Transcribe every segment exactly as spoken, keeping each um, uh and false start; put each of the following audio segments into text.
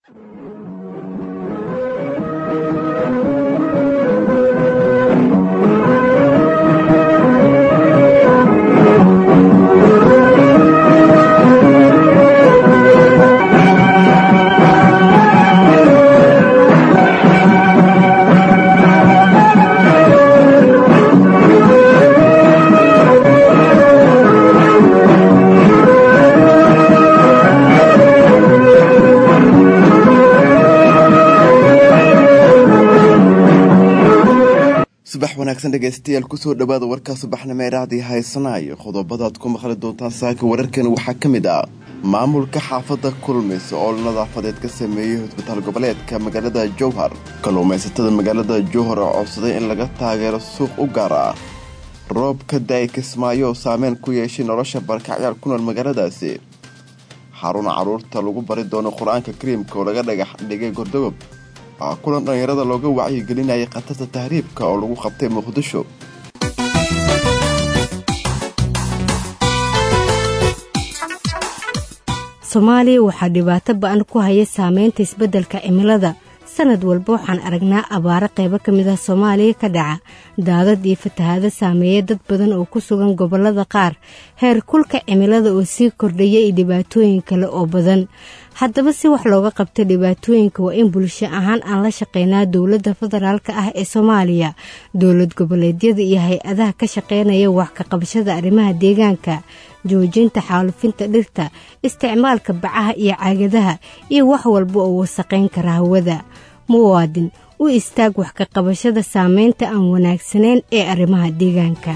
wanaagsan dhageystayaal ku soo dhawaada warka subaxnimo ee raadi haysanayo qodobada aad ku maqli doontaan saaka wararkan waxaa kamid ah maamulka xaafada Kulmis oo nadaafadeed ka sameeyay hospital goboleedka magaalada Jowhar kalluumaysatada magaalada Jowhar oo codsaday in laga taageero suuq u gaar ah roobka daay Kismaayo saameyn ku yeeshay nolosha barakacayaal ku nool magaaladaasi xarun caruurta lagu bari doono quraanka kariimka oo laga dhagax dhigay Gordogob kulan dhalinyarada looga wacyi gelinayay qatarta tahriibka oo lagu qabtay Muqdisho Soomaaliya waxaa dhibaato ba'an ku haya saameynta isbeddelka cimilada sanad walba waxaan aragnaa abaaro qaybo ka mid ah Soomaaliya ka dhaca daadad iyo fatahaado saameeya dad badan oo ku sugan gobollada qaar heer kulka cimilada oo sii kordhaya iyo dhibaatooyin kale oo badan haddaba si wax looga qabto dhibaatooyinka waa in bulsho ahaan aan la shaqeynaa dowladda federaalka ah ee Soomaaliya dowlad goboleedyada iyo hay-adaha ka shaqeynaya wax ka qabashada arrimaha deegaanka joojinta xaalufinta dhirta isticmaalka bacaha iyo caagadaha iyo wax walba oo wasaqeyn kara hawada muwaadin u istaag wax ka qabashada saameynta aan wanaagsaneyn ee arrimaha deegaanka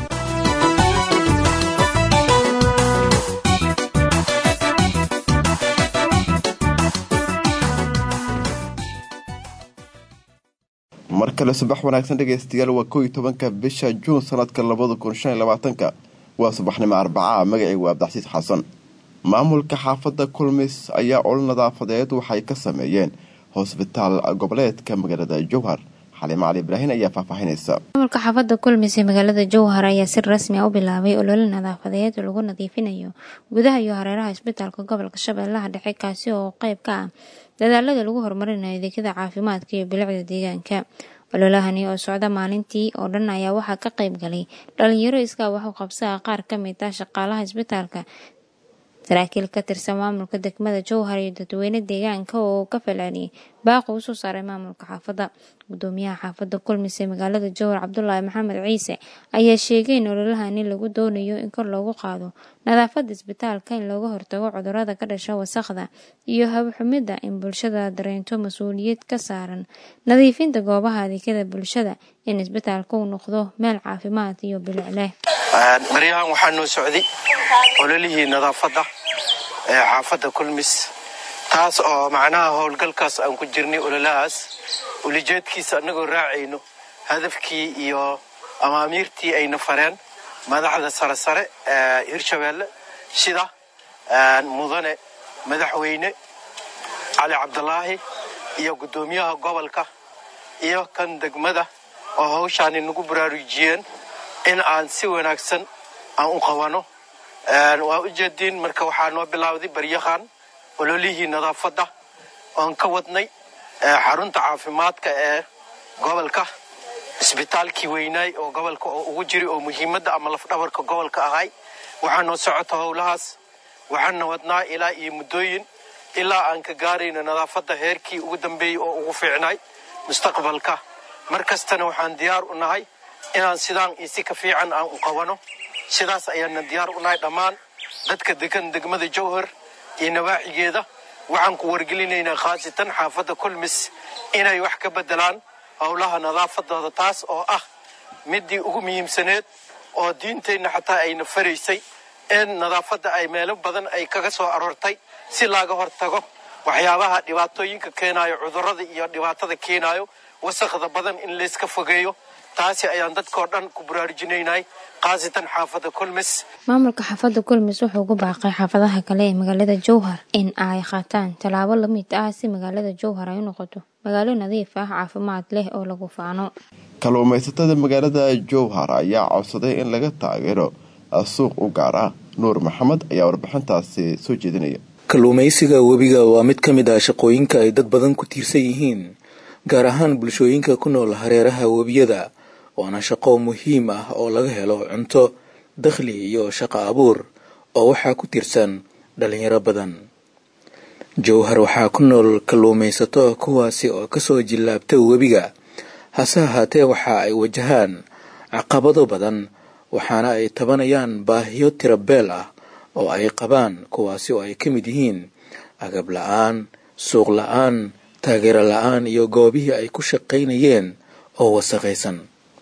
markale subax wanaagsan dhageystayaal waa kow iyo tobanka bisha Juun sanadka labada kun shan iyo labaatan waa subaxnimo Arbaca magacaygu waa Abdixsiis Xasan maamulka xaafada Kulmis ayaa ol nadaafadeed waxay ka sameeyeen hospital goboleedka magaalada Jowhar Xaliimo Cali Ibraahin ayaa faahfaahinaysa maamulka xaafada Kulmis ee magaalada Jowhar ayaa si rasmi ah u bilaabay olole nadaafadeed oo lagu nadiifinayo gudaha iyo hareeraha isbitaalka gobolka Shabeellaha Dhexe kaasi oo qayb ka ah dadaalada lagu horumarinayo adeegyada caafimaadka iyo bilicda deegaanka ololahani oo socda maalintii oo dhan ayaa waxaa ka qayb galay dhalinyaro iska wax u qabsada qaar ka mid ah shaqaalaha isbitaalka saraakiil ka tirsan maamulka degmada Jowhar iyo dadweyne deegaanka oo ka falceliyay baaqo u soo saaray maamulka xaafada gudoomiyaha xaafada Kulmis ee magaalada Jowhar Cabdullaahi Maxamed Ciise ayaa sheegay in ololahani lagu doonayo in kor loogu qaado nadaafadda isbitaalka in looga hortago cudurrada ka dhasha wasakhda iyo hawo xumida in bulshada dareento mas'uuliyad ka saaran nadiifinta goobaha adeegyada bulshada in isbitaalku uu noqdo meel caafimaad iyo bilic leh maryahan waxaa noo socday ololihii nadaafadda ee xaafada Kulmis taas oo macnaha howlgalkaas aan ku jirnay ololahaas ulijeedkiisa anagoo raacayno hadafkii iyo amaamiirtii ayna fareen madaxda sare sare ee Hirshabeelle sida mudane madaxweyne Cali Cabdullaahi iyo gudoomiyaha gobolka iyo kan degmada oo hawshaan nagu baraarujiyeen in aan si wanaagsan aan u qabano waa u jeedin marka waxaa noo bilowday baryahan ololihii nadaafadda oon ka wadnay xarunta caafimaadka ee gobolka isbitaalkii weynaay oo gobolka oo ugu jiray oo muhiimadda ama lafdhabarka gobolka ahay waxaa noo socota howlahaas waxaan wadnaa ilaa iyo muddooyin ilaa aan ka gaarayno nadaafadda heerkii ugu dambeeyay oo ugu fiicnay mustaqbalka markastana waxaan diyaar u nahay inaan sidaan isi ka fiican aan u qabano sidaas ayaan diyaar u nahay dhammaan dadka degan degmada Jowhar iyo nawaaxigeeda waxaan ku wargelinaynaa khaasatan xaafada Kulmis inay wax ka bedelaan howlaha nadaafadooda taas oo ah midii ugu muhiimsaneed oo diinteenna xataa ayna faraysay in nadaafadda ay meelo badan ay kaga soo aroortay si laaga hortago waxyaabaha dhibaatooyinka keenayo cudurrada iyo dhibaatada keenayo wasakhda badan in la iska fogeeyo taasi ayaan dadkoo dhan ku baraarujinaynay qaasatan xaafada Kulmis maamulka xaafada Kulmis wuxuu ugu baaqay xaafadaha kale ee magaalada Jowhar in ay qaataan talaabo la mid ah si magaalada Jowhar ay u noqoto magaalo nadiif ah caafimaad leh oo lagu faano kalluumaysatada magaalada Jowhar ayaa codsaday in laga taageero suuq u gaar ah Nuur Maxamed ayaa warbixintaasi soo jeedinaya kalluumaysiga webiga waa mid ka mid ah shaqooyinka ay dad badan ku tiirsan yihiin, gaar ahaan bulshooyinka ku nool hareeraha webiyada, waana shaqo muhiim ah oo laga helo cunto, dakhli iyo shaqo abuur oo waxaa ku tiirsan dhalinyaro badan. Jowhar waxaa ku nool kalluumaysato kuwaasi oo kasoo jilaabta webiga, hase ahaatee waxa ay wajahaan caqabado badan, waxaana ay tabanayaan baahiyo tiro beel ah oo ay qabaan, kuwaasi oo ay ka mid yihiin agab la'aan, suuq la'aan, taageero la'aan iyo goobihii ay ku shaqaynayeen oo wasakhaysan.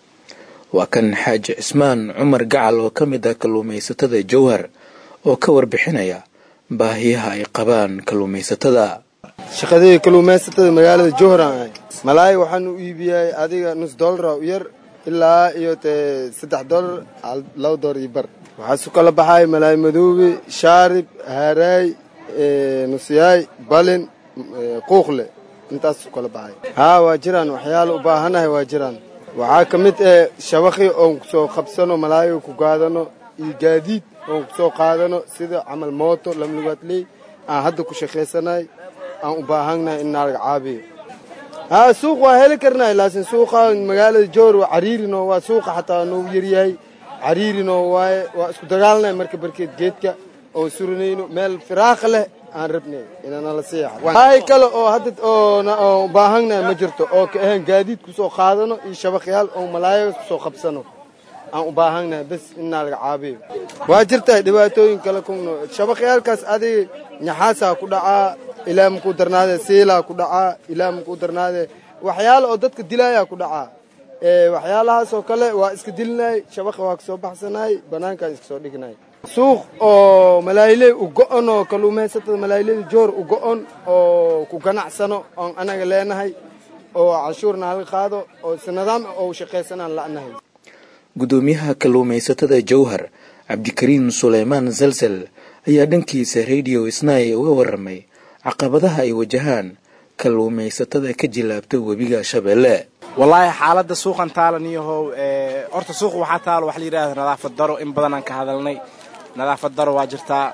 Waa kan Xaaji Cismaan Cumar Gacal oo ka mid ah kalluumaysatada Jowhar oo ka warbixinaya baahiyaha ay qabaan kalluumaysatada. shaqadii kalluumaysatada magaalada Jowhar ah malaay waxaan u iibiyay adiga nus dollar u yar ilaa iyo saddex dollar laba dollar iyo bar. waxaa soo kala baxay malaay madoobe, shaarib, haray, nusyaay, balin, quuqle, intaas soo kala baxay. haa waa jiraan waxyaalo u baahanahay waa jiraan. waxaa ka mid ah shabaqi oo soo qabsano malaay ku gaadano iyo gaadiid oo soo qaadano sida camal mooto lamlugaadley aan hadda ku shaqaysanay aan u baahanahay in naga caabiyo. haa suuq waa heli karnaa laakiin suuqa magaalada Jowhar waa cariirino, waa suuqa xataa noo yar yahay cariirino, waaye waa isku dagaalnay marka barkeed geedka oo suranayno meel firaaq leh aan rabnay inaan la seexo. hay kale oo hadda oo u baahanahay ma jirto oo ka ahaan gaadiid ku soo qaadano iyo shabaqyaal oo malaayga ku soo qabsano aan u baahanahay bas in naga caabiyo. waa jirtaa dhibaatooyin kale ku shabaqyaalkaas adiga nyaxaasa ku dhacaa, ilaa ku darnaade seela ku dhacaa, ilaa ku darnaade waxyaalo oo dadka dilaya ku dhacaa. ee waxyaalahaas oo kale waa iska dilnay, shabaqa waa ka soo baxsanay, banaanka iska soo dhignay. suuq oo malaayiley u go'on oo kalluumaysatada malaayiley Jowhar u go'on oo ku ganacsano oo anaga leenahay oo cashuurna laga qaado oo si nidaam oo shaqaysanaan la'nahay. gudoomiyaha kalluumaysatada Jowhar Cabdikariin Suleymaan Zalzal ayaa dhankiisa Radio Isnay uga warramay caqabadaha ay wajahaan kalluumaysatada ka jilaabta webiga Shabeelle. wallahi xaaladda suuqan taalaniyahow ee horta suuq waxa taalo wax la yiraahdo nadaafad daro, in badan aan ka hadalnay. nadaafad daro waa jirtaa,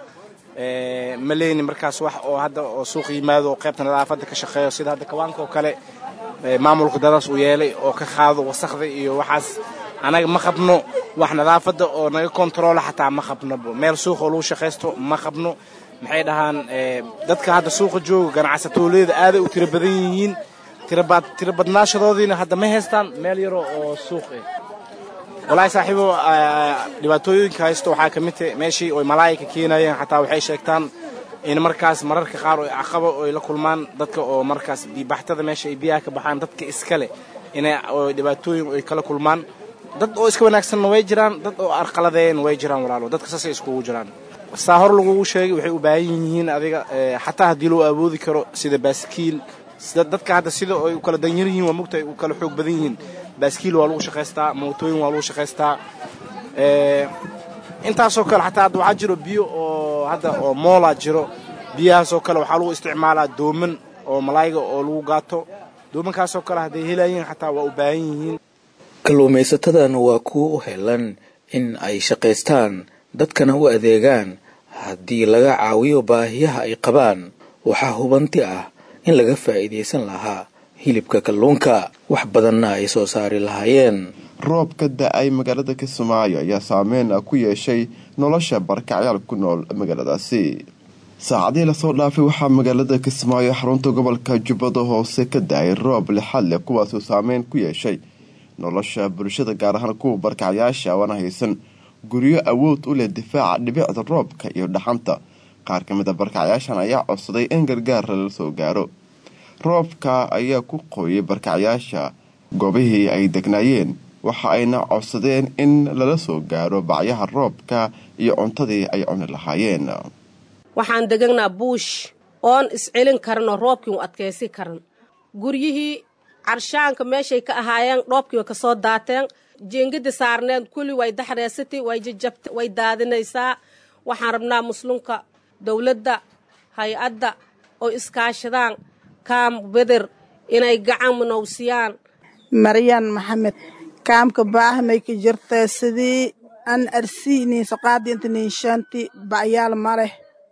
ee maleeni markaas wax oo hadda oo suuq yimaado oo qaybta nadaafadda ka shaqeeyo sida hadda kawaanka oo kale maamulka dadaas u yeelay oo ka qaado wasakhda iyo waxaas. anaga ma qabno wax nadaafadda oo naga control xataa ma qabno, meel suuq oo lagu shaqeysto ma qabno. maxay dhahaan dadka hadda suuqa jooga ganacsatooleeda aad ay u tiro badan yihiin, tirabad tirabadnaashadoodiina hadda ma haystaan meel yar oo suuq ah. walahi saaxiibo dhibaatooyinka haysto waxaa ka mid ah meeshii oo malaayika keenayeen xataa waxay sheegtaan in markaas mararka qaar oo caqabo oo la kulmaan dadka oo markaas bibaxtada meesha ay biyaha ka baxaan dadka iskale inay dhibaatooyin ay kala kulmaan. dad oo iska wanaagsan way jiraan, dad oo arqaladeen way jiraan walaalo, dadka saas ay isku jiraan. saa hor lagu sheegay waxay u baahan yihiin adiga xataa hadii loo awoodi karo sida baaskiil, sida dadka hadda sida ay u kala danyar yihiin waa mugtay u kala xoog badan yihiin. baaskiil waa lagu shaqaystaa, mootooyin waa lagu shaqaystaa, ee intaasoo kale xataa hadda waxaa jiro biyo oo hadda oo moola jiro, biyahaasoo kale waxaa lagu isticmaalaa dooman oo malaayga oo lagu gaato. doomankaasoo kale hadday helayeen xataa waa u baahan yihiin. kalluumaysatadan waa kuwa u helan in ay shaqaystaan, dadkana u adeegaan. haddii laga caawiyo baahiyaha ay qabaan, waxaa hubanti ah in laga faa'iidaysan lahaa hilibka kalluunka, wax badanna ay soo saari lahaayeen. roob ka da'ay magaalada Kismaayo ayaa saameyn ku yeeshay nolosha barkacyaal ku nool magaaladaasi. saacadii la soo dhaafay waxaa magaalada Kismaayo xarunta gobolka Jubbada Hoose ka da'ay roob lixaad leh, kuwaas oo saameyn ku yeeshay nolosha bulshada, gaar ahaan kuwa barkacyaasha aan haysan guryo awood u leh difaaca dhibicda roobka iyo dhaxanta. qaar ka mid ah barkacyaashan ayaa codsaday in gargaar la soo gaaro. roobka ayaa ku qoyay barkacyaasha goobihii ay degnaayeen, waxa ayna codsadeen in lala soo gaaro bacyaha roobka iyo cuntadii ay cuni lahaayeen. waxaan deganaa buush oon iscelin karno roobkii u adkeysi karan. guryihii carshaanka meeshay ka ahaayeen dhoobkii ka soo daateen, jeengada saarneed kulli way daxreysatay, way jajabtay, way daadinaysaa. waxaan rabnaa muslimka, dawladda, hay-adda oo iskaashadaan kaam beder inay gacan munawsiyaan. maryan maxamed kaamka baahmay ka jirtay sidii an arsiini saqaadinta ninshanti bacyaal mare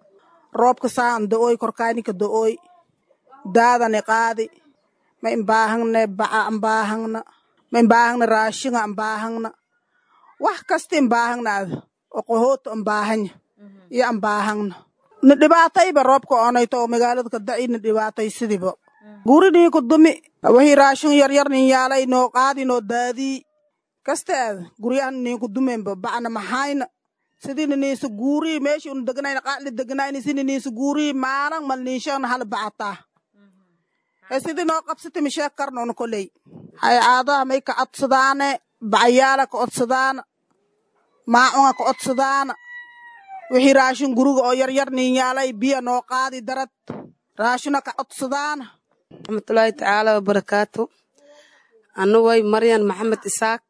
roobka saan do-oy korkaanika do-oy daadani qaadi ma imbaahangna baca ambaahangna ma imbaahangna raashinga ambaahangna wax kasta imbaahangna ad oo qohoota ambaahanya iyo ambaahangna na dhibaatayba roobka oonayto oo magaalada ka daci na dhibaatay sidiiba guurinii ku dumi wixii raashin yaryar nin yaalay noo qaadi noo daadii kasta ad guryahan niin ku dumeenba bacna maxayna sidina niisu guurii meeshii unu deganayna qaadli deganayna sini niisu guurii maalan mal niishana hal bacataa ee sidii noo qabsati misheeg karna una koley hay caadaha may ka codsadaane bacayaala ka codsadaana maacunga ka codsadaana wixii raashin guriga oo yaryar nin yaalay biya noo qaadi darad raashina ka codsadaana raxmatullaahi tacaala wabarakaatu anugay maryan maxamed isaaq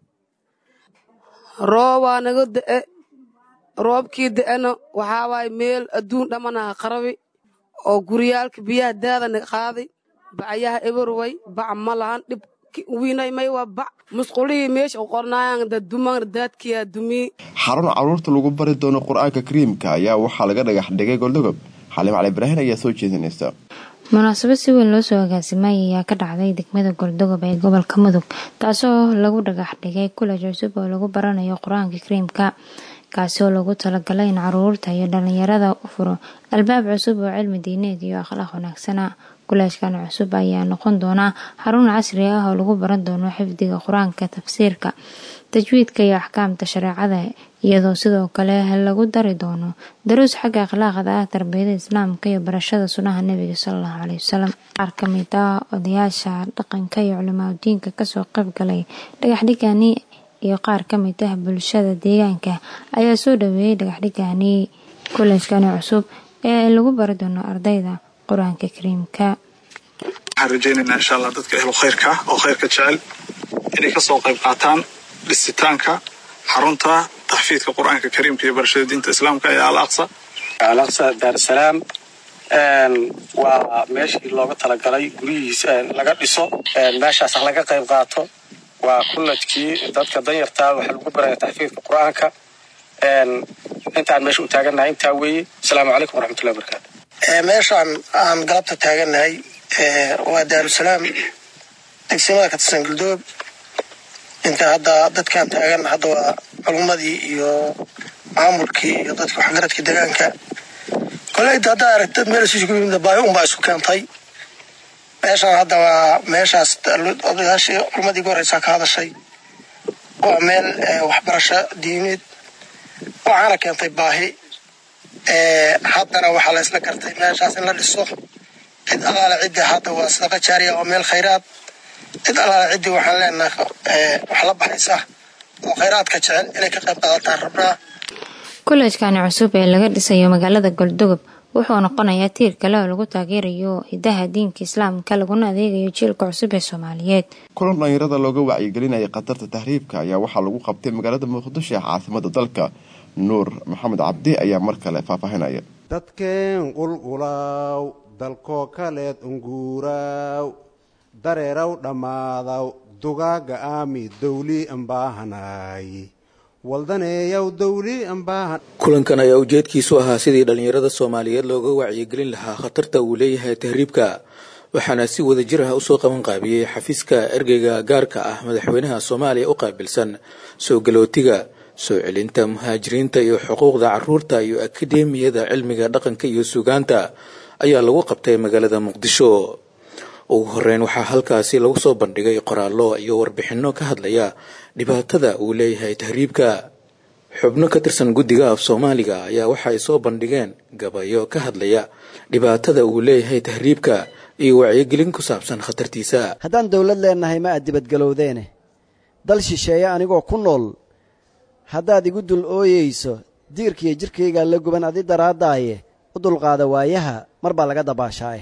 roobaa naga da'e roobkii da'ena waxaa waaye meel adduun dhamanaha qarabi oo guryaalka biyaha daada naga qaaday bacayaha eberway bac ma lahan dhib wiinay may waa bac musqulihii meesha u qornaayaan daduman daadkiyaa dumii xarun carruurta lagu bari doono qur-aanka kariimka ayaa waxaa laga dhagax dhigay goldogob xaliim cali ibraahin ayaa soo jeedinaysa munaasabad si weyn loo soo agaasimay ayaa ka dhacday degmada goldogob ee gobolka mudug taasoo lagu dhagax dhigay kulaj cusub oo lagu baranayo qur-aanka kariimka kaasoo lagu talagalay in caruurta iyo dhalinyarada u furo albaab cusub oo cilmi diineed iyo akhlaaq wanaagsana kulajkan cusub ayaa noqon doona xarun casri ah oo lagu baran doono xifdiga qur-aanka tafsiirka tajwiidka iyo axkaamta shareecada iyadoo sidoo kale lagu dari doono daruus xagga akhlaaqda ah tarbiyada islaamka iyo barashada sunnaha nabiga sallallahu alayhi wasallam qaar ka mid ah odayaasha dhaqanka iyo culimada diinka kasoo qayb galay dhagaxdhigani iyo qaar ka mid ah bulshada deegaanka ayaa soo dhaweeyay dhagaxdhigani kulajkan cusub ee lagu bari doono ardayda qur-aanka kariimka waxaan rajaynaynaa insha allah dadka ehlu khayrka oo khayrka jecel inay kasoo qayb qaataan dhisitaanka xarunta taxfiidka qur-aanka kariimka iyo barashada diinta islaamka ee al-aqsa al-aqsa daarusalaam waa meeshii looga talagalay guryihiisa laga dhiso meeshaas laga qayb qaato waa kulajkii dadka danyartaa waxaa lagu baraya taxfiidka qur-aanka intaan meesha u taagannahay intaa weeye asalaamu calaykum waraxmatullahi wabarakaatu meeshaan aan galabta taagannahay waa daarusalaam degsimada ka tirsan guldoob inta hadda dadkaan taagan hadda waa culummadii iyo maamulkii iyo dadka waxgaradka deegaanka koleyda haddaa aragtad meel isugu yimid baahi unbaa isku keentay meeshaan hadda waa meeshaas odayaashii culummadii ugu horreysaa ka hadashay waa meel waxbarasho diimeed waxaana keentay baahi haddana waxaa la isla gartay meeshaas in la dhiso cid alaala ciddi hadda waa sadaqa jaariya oo meel khayraad cid alaala ciddi waxaan leenahay wax la baxaysa oo khayraadka jecel inay ka qayb qaadataan rabnaa kulajkani cusub ee laga dhisayo magaalada goldogob wuxuu noqonayaa tiir kale oo lagu taageerayo hidaha diinka islaamka laguna adeegayo jiilka cusub ee soomaaliyeed kulan dhalinyarada looga wacyigelinaya khatarta tahriibka ayaa waxaa lagu qabtay magaalada muqdisho ee caasimada dalka nuur maxamed cabdi ayaa mar kale faahfaahinaya dadkeen qulqulaw dalkoo kaleed unguuraw dareeraw dhammaadaw dugaaga aami dawli ambaahanay waldaneeyaw dawli ambaahan kulankan ayaa ujeedkiisu ahaa sidii dhalinyarada soomaaliyeed looga wacyigelin lahaa khatarta uu leeyahay tahriibka waxaana si wada jir ah usoo qaban qaabiyey xafiiska ergeyga gaarka ah madaxweynaha soomaaliya u qaabilsan soo galootiga soo celinta muhaajiriinta iyo xuquuqda caruurta iyo akademiyada cilmiga dhaqanka iyo suugaanta ayaa lagu qabtay magaalada muqdisho ugu horeyn waxaa halkaasi lagu soo bandhigay qoraallo iyo warbixinno ka hadlaya dhibaatada uu leeyahay tahriibka xubno ka tirsan guddiga af soomaaliga ayaa waxa ay soo bandhigeen gabayo ka hadlaya dhibaatada uu leeyahay tahriibka iyo wacyigelin ku saabsan khatartiisa haddaan dawlad leenahay ma aad dibadgalowdeene dal shisheeye anigoo ku nool haddaad igu dul ooyeyso diirkiiyo jirkaygaa la guban adi daraaddaaye u dulqaada waayaha mar baa laga dabaashaaye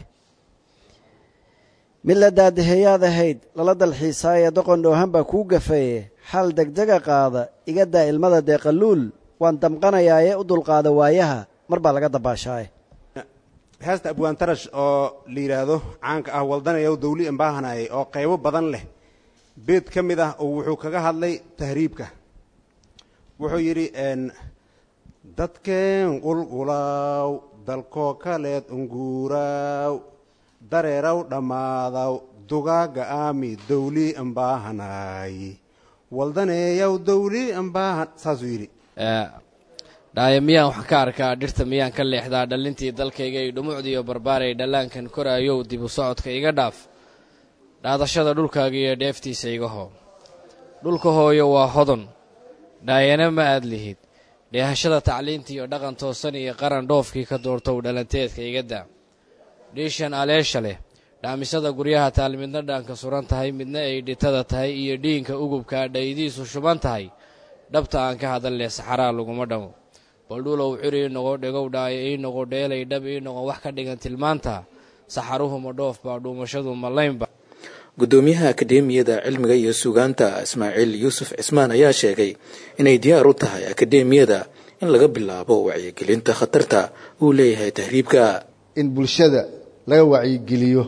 mid la daadaheeyaad ahayd lala dalxiisaaye doqon dhoohan baa kuu gafaye xal degdega qaada iga daa ilmada deeqaluul waan damqanayaaye u dulqaada waayaha mar baa laga dabaashaaye heesta abwaantarash oo la yidhaahdo caanka ah waldanayow dawli ambaahanaaye oo qaybo badan leh beed ka mid ah oo wuxuu kaga hadlay tahriibka wuxuu yidhi dadkeen qulqulaaw dalkoo kaleed unguuraaw dareeraw dhammaadaw dugaaga aami dawlii anbaahanaay waldaneeyaw dawlii anbaahan saasuu yidhi dhaaya miyaan wax ka arkaa dhirta miyaan ka leexdaa dhallintii dalkayga iyo dhumucdiiyo barbaaray dhallaankan koraayow dib u socodka iga dhaaf dhaadashada dhulkaaga iyo dheeftiisa iga hoo dhulka hooyo waa hodon dhaayana ma aad lihid dheehashada tacliinta iyo dhaqan toosan iyo qaran dhoofkii ka doortow dhalanteedka iga daa dhiishan aleesha leh dhaamisada guryaha taal midna dhaanka suran tahay midna ay dhitada tahay iyo dhiinka ugubkaa dhaydiisu shuban tahay dhabta aan ka hadal leh saxaraa laguma dhamo baldhulow cir ii noqo dhegow dhaayo ii noqo dheelay dhab ii noqo wax ka dhigan tilmaanta saxaruhu ma dhoof baa dhuumashadu ma laynba gudoomiyaha akadeemiyada cilmiga iyo sugaanta ismaaciil yuusuf cismaan ayaa sheegay inay diyaar u tahay akadeemiyada in laga bilaabo wacyigelinta khatarta uu leeyahay tahriibka in bulshada laga wacyigeliyo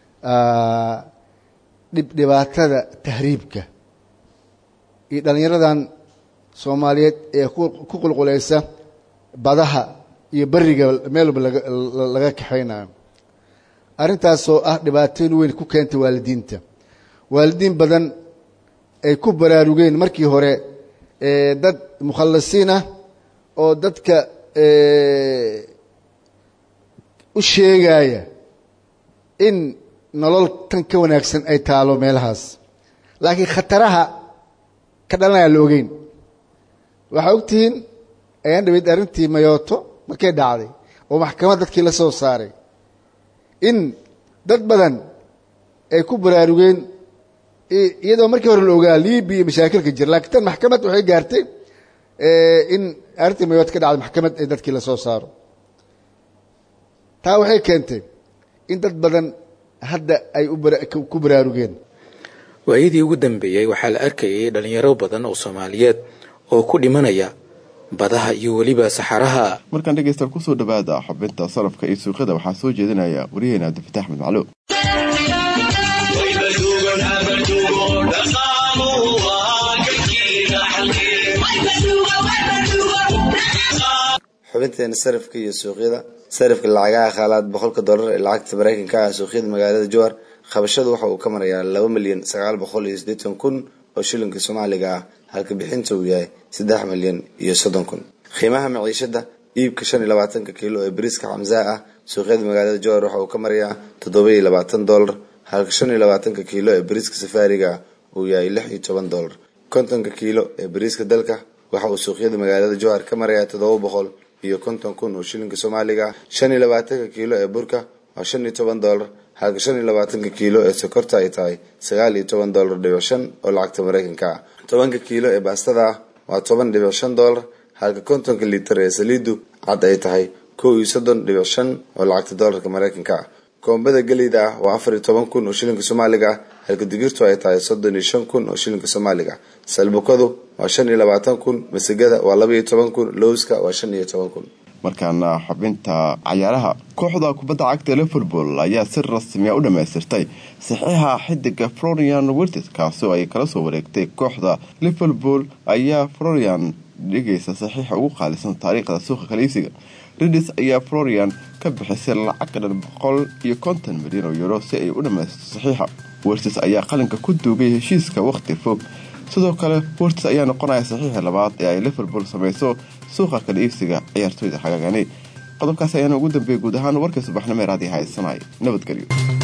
dhibdhibaatada tahriibka iyo dhallinyaradan soomaaliyeed ee ku qulqulaysa badaha iyo beriga meel walba laga kaxaynayo arrintaasoo ah dhibaatooyin weyn ku keenta waalidiinta waalidiin badan ay ku baraarugeen markii hore dad mukhallasiin ah oo dadka u sheegaya in nolol tan ka wanaagsan ay taalo meelahaas laakiin khataraha ka dhalanaya la ogeyn waxaa ogtihiin ayaan dhaweyd arrintii mayooto markay dhacday oo maxkamad dadkii la soo saaray in dad badan ay ku baraarugeen iyadoo markii hore la ogaa liibiya iyo mashaakilka jira laakiin tan maxkamad waxay gaartay in arrintii mayooto ka dhacday maxkamad ee dadkii la soo saaro taa waxay keentay in dad badan hadda ay ku baraarugeen waayadii ugu dambeeyey waxaa la arkayay dhalinyaro badan oo Soomaaliyeed oo ku dhimanaya badaha iyo waliba saxaraha markaan dhageystayaal ku soo dhawaada xubinta sarafka iyo suuqyada waxaa soo jeedinaya wariyeena Abdulfataax Axmed Macluum xubinteena sarafka iyo suuqyada sarafka lacagaha khalaad boqolka dollar ee lacagta Mareykanka ah suuqyada magaalada Jowhar qabashadu waxa uu ka marayaa laba milyan sagaal boqol iyo siddeetan kun oo shilinka Soomaaliga ah halka bixinta uu yahay saddex milyan iyo soddon kun qiimaha maciishada iibka shan iyo labaatan kiilo ee bariiska Xamza ah suuqyada magaalada Jowhar waxa uu ka marayaa toddoba iyo labaatan dollar halka shan iyo labaatan kiilo ee bariiska Safaariga uu yahay lix iyo toban dollar konton kiilo ee bariiska dalka waxa uu suuqyada magaalada Jowhar ka marayaa toddoba boqol iyo konton kun oo shilinka Soomaaliga shan iyo labaatan kiilo ee burka waa shan iyo toban dollar halka shan iyo labaatan kiilo ee sokorta ay tahay sagaal iyo toban dollar dhibic shan oo lacagta Mareykanka ah toban kiilo ee baastada waa toban dhibic shan dollar halka konton litir ee saliidu cad ay tahay kow iyo soddon dhibic shan oo lacagta dollarka Mareykanka ah koombada galeyda waa afar iyo toban kun oo shilinka Soomaaliga halka digirtu ay tahay soddon iyo shan kun oo shilinka Soomaaliga salbukadu waa shan iyo labaatan kun masigada waa laba iyo toban kun lowska waa shan iyo toban kun markaana xubinta cayaaraha kooxda kubadda cagta Liverpool ayaa si rasmi ah u dhameystirtay saxiixa xidiga Florian Wirtz kaasoo ay kala soo wareegtay kooxda Liverpool ayaa Florian dhigaysa saxiixa ugu qaalisan taariikhda suuqa kaliisiga Ridis ayaa Florian ka bixisay lacag dhan boqol iyo konton milyan oo euro si ay u dhameystirto saxiixa Wirtz ayaa qalinka ku duugay heshiiska waqti fog sidoo kale Wirtz ayaa noqonaya saxiixa labaad ee ay Liverpool sameeyso suuqa kala iibsiga ciyaartoyda xagaagani qodobkaas ayaana ugu dambeeyay guud ahaan warka subaxnimo ee raadiyaha haysanay nabadgelyo